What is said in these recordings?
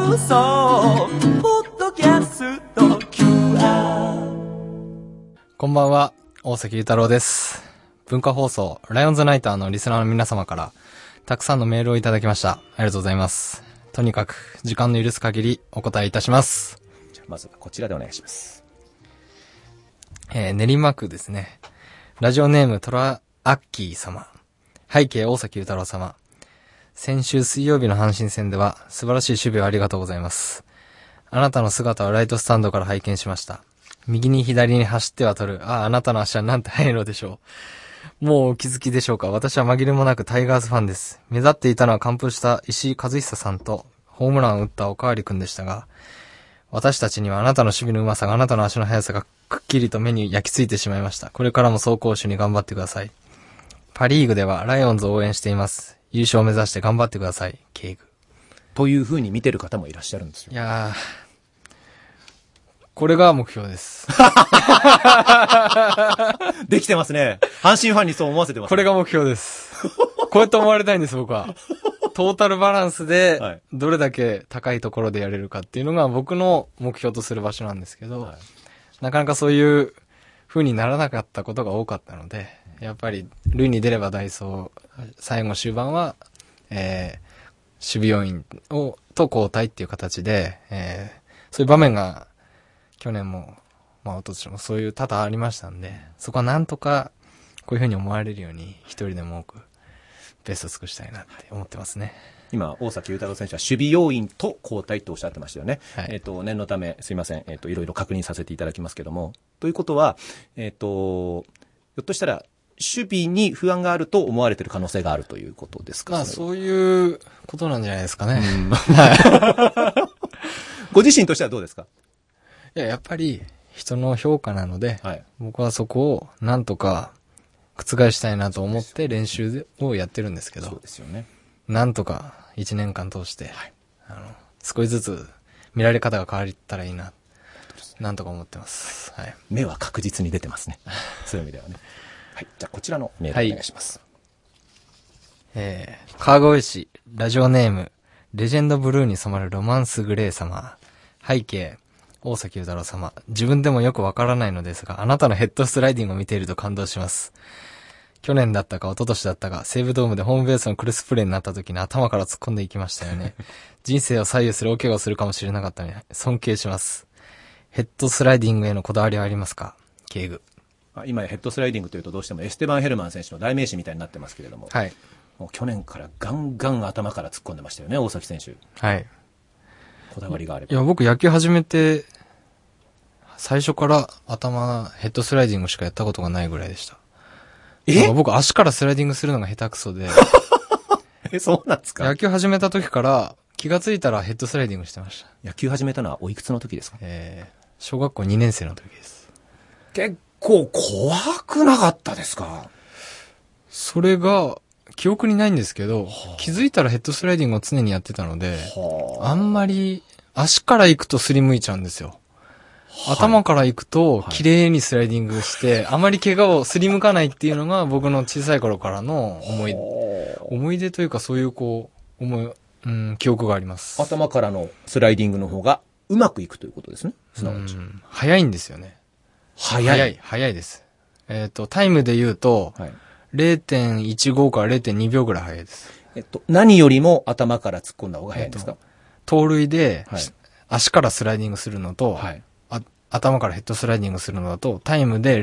放送ポッドキャスト QR。 こんばんは、大崎ゆうたろうです。文化放送ライオンズナイターのリスナーの皆様からたくさんのメールをいただきました。ありがとうございます。とにかく時間の許す限りお答えいたします。 じゃあまずはこちらでお願いします。 練馬区ですね。ラジオネームトラアッキー様。背景大崎ゆうたろう様。先週水曜日の阪神戦では素晴らしい守備をありがとうございます。あなたの姿はライトスタンドから拝見しました。右に左に走っては取る。あなたの足はなんて速いのでしょう。もうお気づきでしょうか。私は紛れもなくタイガースファンです。目立っていたのは完封した石井和久さんとホームランを打ったおかわりくんでしたが、私たちにはあなたの守備のうまさが、あなたの足の速さがくっきりと目に焼き付いてしまいました。これからも走攻守に頑張ってください。パリーグではライオンズを応援しています。優勝を目指して頑張ってください。ケイグ。 という風に見てる方もいらっしゃるんですよ。 いやー、これが目標です。 できてますね。阪神ファンにそう思わせてます、ね。 これが目標です。こうやって思われたいんです、僕は。トータルバランスで、どれだけ高いところでやれるかっていうのが僕の目標とする場所なんですけど、なかなかそういう風にならなかったことが多かったので、やっぱり塁に出ればダイソー、最後終盤は、守備要員と交代っていう形で、そういう場面が去年も、まあ一昨年もそういう多々ありましたんで、そこはなんとかこういう風に思われるように一人でも多くベスト尽くしたいなって思ってますね。 今、大崎ゆうたろう選手は守備要員と交代とおっしゃってましたよね。 はい、 念のため、すいません。いろいろ確認させていただきますけども。ということは、ひょっとしたら、守備に不安があると思われている可能性があるということですか？ まあ、そういうことなんじゃないですかね。 ご自身としてはどうですか？ いや、やっぱり人の評価なので、はい、僕はそこをなんとか覆したいなと思って練習をやってるんですけど、 そうですよね。 なんとか1年間通して、はい、少しずつ見られ方が変わったらいいな、なんとか思ってます。はい、 目は確実に出てますね。そういう意味ではね。はい、じゃあこちらのメールお願いします。 はい、川越市ラジオネームレジェンドブルーに染まるロマンスグレー様。背景大崎ゆうたろう様。自分でもよくわからないのですが、あなたのヘッドスライディングを見ていると感動します。去年だったか一昨年だったか、西武ドームでホームベースのクロスプレーになった時に頭から突っ込んでいきましたよね。人生を左右する大怪我をするかもしれなかったのに尊敬します。ヘッドスライディングへのこだわりはありますか？ケイグ。 今ヘッドスライディングというとどうしてもエステバン・ヘルマン選手の代名詞みたいになってますけれども、はい、もう去年からガンガン頭から突っ込んでましたよね、大崎選手。はい。こだわりがあれば。 いや、僕野球始めて最初からヘッドスライディングしかやったことがないぐらいでした。僕足からスライディングするのが下手くそで。 そうなんですか？ 野球始めた時から気がついたらヘッドスライディングしてました。 野球始めたのはおいくつの時ですか？ 小学校2年生の時です。 結構怖くなかったですか？ それが記憶にないんですけど、気づいたらヘッドスライディングを常にやってたので、あんまり足から行くとすりむいちゃうんですよ。頭から行くと綺麗にスライディングして、あまり怪我をすりむかないっていうのが僕の小さい頃からの思い出というか、そういう記憶があります。 頭からのスライディングの方がうまくいくということですね。すなわち早いんですよね。早いです。タイムで言うと、0.15 から 0.2 秒ぐらい早いです。 何よりも頭から突っ込んだ方が早いんですか？ 盗塁で、足からスライディングするのと、頭からヘッドスライディングするのだと、タイムで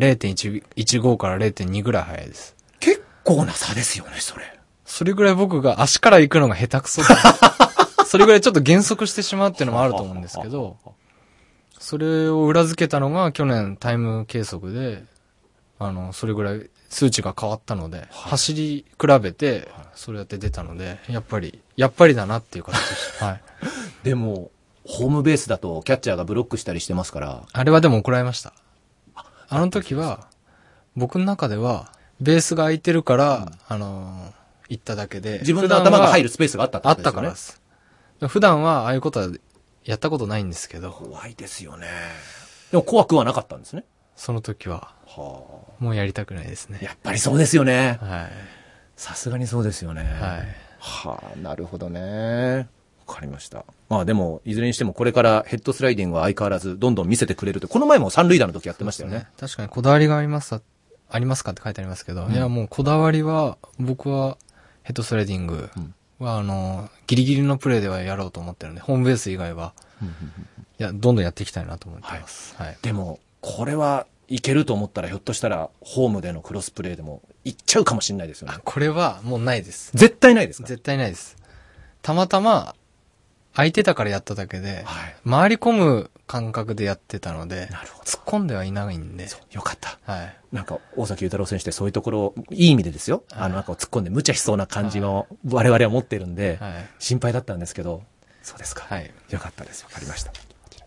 0.15 から 0.2 ぐらい早いです。 結構な差ですよね、それ。 それぐらい僕が足から行くのが下手くそで、それぐらいちょっと減速してしまうっていうのもあると思うんですけど、それを裏付けたのが去年タイム計測で、それぐらい数値が変わったので、走り比べて、それやって出たので、やっぱりだなっていう形でした。はい。 でも、ホームベースだとキャッチャーがブロックしたりしてますから。 あれはでも怒られました。あの時は、僕の中では、ベースが空いてるから、行っただけで。 自分の頭が入るスペースがあったってことですよね。 あったからです。普段はああいうことはやったことないんですけど。 怖いですよね。でも怖くはなかったんですね。 その時は。もうやりたくないですね。 やっぱりそうですよね。 はい。 さすがにそうですよね。 はい。 なるほどね。 わかりました。まあでも、いずれにしてもこれからヘッドスライディングは相変わらずどんどん見せてくれると。この前も三塁打の時やってましたよね。 確かにこだわりがありますかって書いてありますけど、いやもうこだわりは、僕はヘッドスライディングはギリギリのプレーではやろうと思ってるんで、ホームベース以外は、いや、どんどんやっていきたいなと思ってます。はい。 でも、これはいけると思ったらひょっとしたらホームでのクロスプレーでもいっちゃうかもしれないですよね。 これはもうないです。 絶対ないですか？ 絶対ないです。たまたま、空いてたからやっただけで、 はい、 回り込む感覚でやってたので、 なるほど。 突っ込んではいないんで。 よかった。 はい。 なんか、大崎裕太郎選手ってそういうところ、いい意味でですよ。なんか突っ込んで無茶しそうな感じの我々は持ってるんで、はい、心配だったんですけど、そうですか。はい。よかったです。わかりました。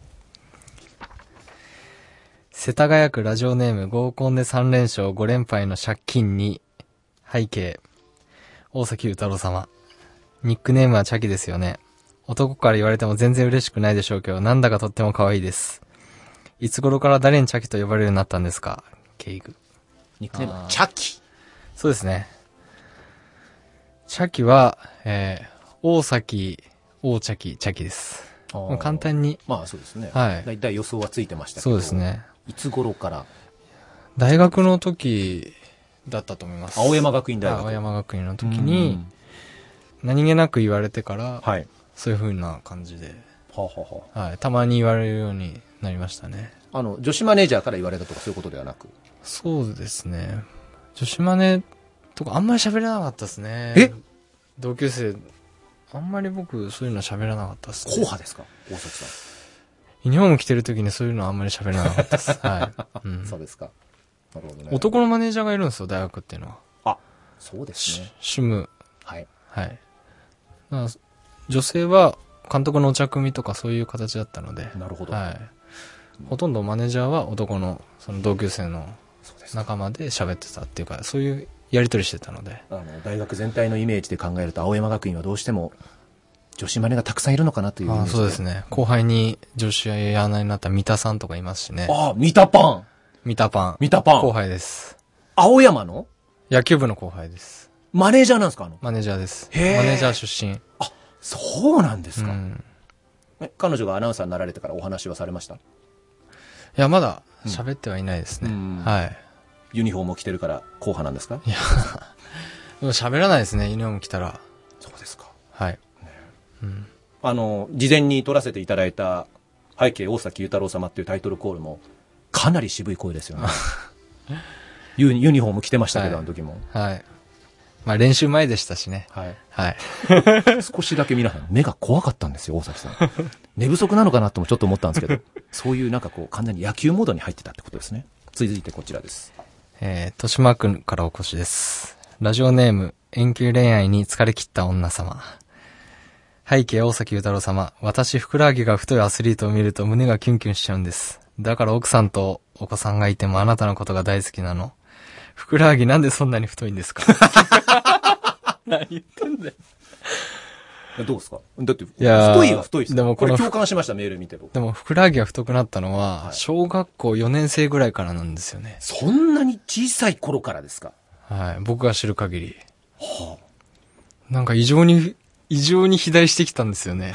世田谷区ラジオネーム合コンで3連勝5連敗の借金に、背景、大崎裕太郎様。ニックネームはチャキですよね。男から言われても全然嬉しくないでしょうけど、なんだかとっても可愛いです。いつ頃から誰にチャキと呼ばれるようになったんですか？ケイグ。 ニックネームはチャキ。 そうですね。チャキは、大崎、大チャキ、チャキです。簡単に。 まあそうですね。 はい。 だいたい予想はついてましたけど。 そうですね。 いつ頃から？ 大学の時だったと思います。 青山学院大学。 青山学院の時に、何気なく言われてから、 はい。 そういう風な感じで、 はい。 たまに言われるようになりましたね。 女子マネージャーから言われたとかそういうことではなく？ そうですね。女子マネとかあんまり喋らなかったですね。同級生、あんまり僕そういうの喋らなかったですね。 硬派ですか？大崎さん。 ユニフォーム着てる時にそういうのはあんまり喋らなかったです。はい。 そうですか。なるほどね。 男のマネージャーがいるんですよ、大学っていうのは。 あ、そうですね。 主務。 はい。 はい。女性は監督のお茶組みとかそういう形だったので。 なるほど。 はい。ほとんどマネージャーは男のその同級生の仲間で喋ってたっていうか、そういうやり取りしてたので。 大学全体のイメージで考えると青山学院はどうしても女子マネがたくさんいるのかなというイメージで。 そうですね。後輩に女子アナになった三田さんとかいますしね。 三田パン。 三田パン。後輩です。 青山の野球部の後輩です。 マネージャーなんですか？ マネージャーです。マネージャー出身。 あ、そうなんですか。彼女がアナウンサーになられてからお話はされました？いや、まだ喋ってはいないですね。はい。 ユニフォームを着てるから硬派なんですか？ いや、喋らないですね、ユニフォーム着たら。 そうですか。 はい。 事前に撮らせていただいた背景大崎裕太郎様っていうタイトルコールもかなり渋い声ですよね。ユニフォーム着てましたけど、あの時も。 はい。まあ練習前でしたしね。 はい。 はい。 少しだけ皆さん目が怖かったんですよ、大崎さん。寝不足なのかなともちょっと思ったんですけど、そういうなんかこう完全に野球モードに入ってたってことですね。続いてこちらです。 豊島区からお越しです。ラジオネーム、遠距離恋愛に疲れ切った女様。背景大崎裕太郎様。私、ふくらはぎが太いアスリートを見ると胸がキュンキュンしちゃうんです。だから奥さんとお子さんがいてもあなたのことが大好きなの。ふくらはぎなんでそんなに太いんですか？何言ってんだよ。 どうですか？だって太いは太いです。 でもこれ共感しました、メール見て僕。 でもふくらはぎが太くなったのは小学校4年生ぐらいからなんですよね。 そんなに小さい頃からですか？ はい、僕が知る限り。はあ、なんか異常に肥大してきたんですよね。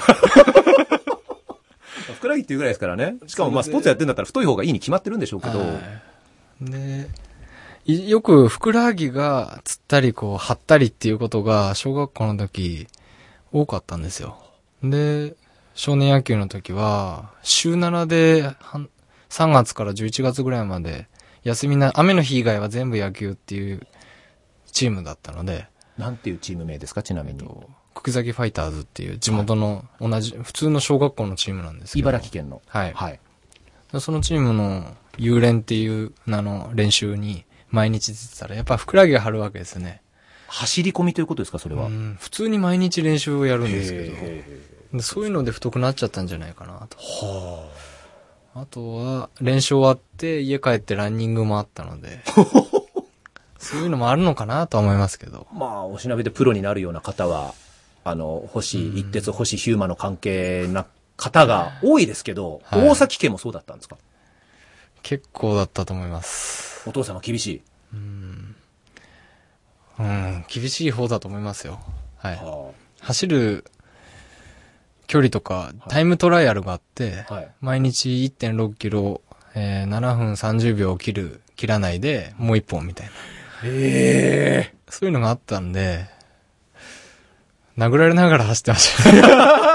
ふくらはぎっていうぐらいですからね。しかもまあスポーツやってんだったら太い方がいいに決まってるんでしょうけど。 で、よくふくらはぎがつったりこう張ったりっていうことが小学校の時多かったんですよ。で、少年野球の時は週7で3月から11月ぐらいまで雨の日以外は全部野球っていうチームだったので。 なんていうチーム名ですか、ちなみに。 久喜崎ファイターズっていう地元の普通の小学校のチームなんですけど。 茨城県の。 はい。はい。そのチームの遊練っていう名の練習に毎日出てたらやっぱふくらはぎが張るわけですね。 走り込みということですか、それは。 普通に毎日練習をやるんですけど、そういうので太くなっちゃったんじゃないかなと。はあ。あとは練習終わって家帰ってランニングもあったので。そういうのもあるのかなとは思いますけど。 まあ、おしなべでプロになるような方は、星一徹、星ヒューマの関係な方が多いですけど、はい、大崎家もそうだったんですか？ 結構だったと思います。 お父様厳しい？ 厳しい方だと思いますよ。はい。走る距離とか、タイムトライアルがあって、はい、毎日 1.6 キロ、7分30秒を切らないで、もう1本みたいな。そういうのがあったんで、殴られながら走ってました。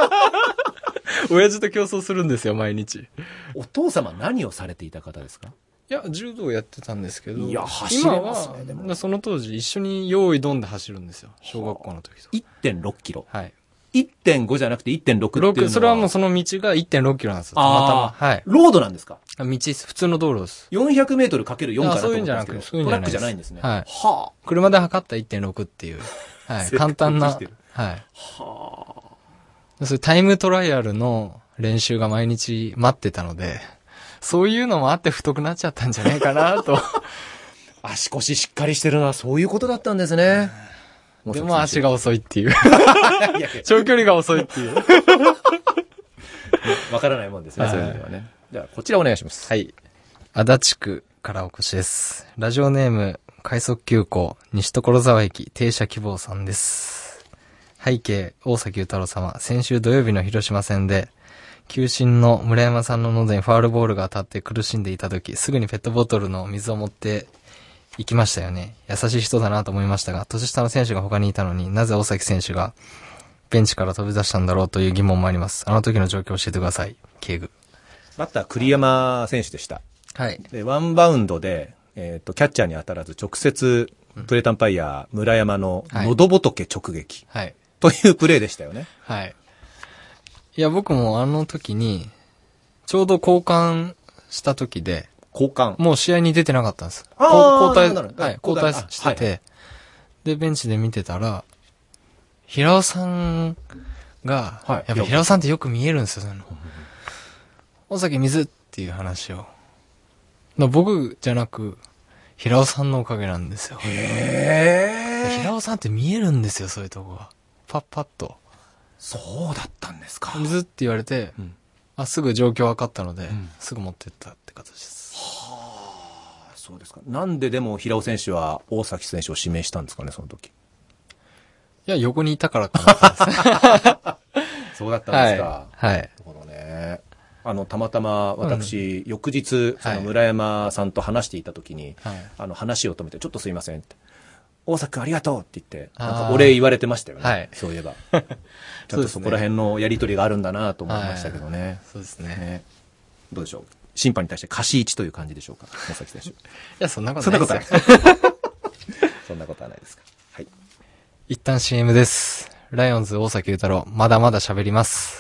親父と競争するんですよ、毎日。 お父様何をされていた方ですか？ いや、柔道やってたんですけど。 いや、走れますね、でも。 その当時一緒に用意ドンで走るんですよ。小学校の時と。 1.6 キロ。 はい。 1.5 じゃなくて 1.6 っていうのは。 それはもうその道が 1.6 キロなんですよ。たまたま。はい。 ロードなんですか？ 道です。普通の道路です。 400メートルかける4かなと思ったんですけど。 そういうんじゃなくて、 トラックじゃないんですね。 はい。はあ。車で測った 1.6 っていう。はい。簡単な。はい。はあ。そういうタイムトライアルの練習が毎日待ってたので、そういうのもあって太くなっちゃったんじゃないかなと。 足腰しっかりしてるのはそういうことだったんですね。 でも足が遅いっていう。長距離が遅いっていう。 わからないもんですね、そういうのはね。じゃあ、こちらお願いします。 はい。足立区からお越しです。ラジオネーム、快速急行、西所沢駅、停車希望さんです。背景、大崎太郎様、先週土曜日の広島戦で、球審の村山さんの喉にファウルボールが当たって苦しんでいた時、すぐにペットボトルの水を持って行きましたよね。優しい人だなと思いましたが、年下の選手が他にいたのになぜ大崎選手がベンチから飛び出したんだろうという疑問もあります。あの時の状況を教えてください。敬具。 バッター栗山選手でした。 はい。 で、ワンバウンドで、キャッチャーに当たらず直接、プレタンパイヤー村山の喉仏直撃。はい。というプレーでしたよね。 はい。いや、僕もあの時に、ちょうど交換した時で、 交換もう試合に出てなかったんです。交代してて、はい、で、ベンチで見てたら、平尾さんが、はい、やっぱ平尾さんってよく見えるんですよ。大崎水っていう話を。僕じゃなく、平尾さんのおかげなんですよ。平尾さんって見えるんですよ、そういうとこが。パッパッと。 そうだったんですか。 水って言われて、すぐ状況分かったので、すぐ持ってったって形です。 はあ、そうですか。なんででも平尾選手は大崎選手を指名したんですかね、その時。いや、横にいたからかなったんです。 そうだったんですか。 はい。なるほどね。たまたま私、翌日、その村山さんと話していた時に、話を止めて、ちょっとすいませんって。大崎君ありがとうって言って、なんかお礼言われてましたよね。はい。そういえば。ちょっとそこら辺のやりとりがあるんだなと思いましたけどね。 そうですね。 どうでしょう。審判に対して貸し1という感じでしょうか、大崎選手。いや、そんなことないですよ。 そんなことはないですか。はい。 一旦 CM です。ライオンズ大崎太郎、まだまだ喋ります。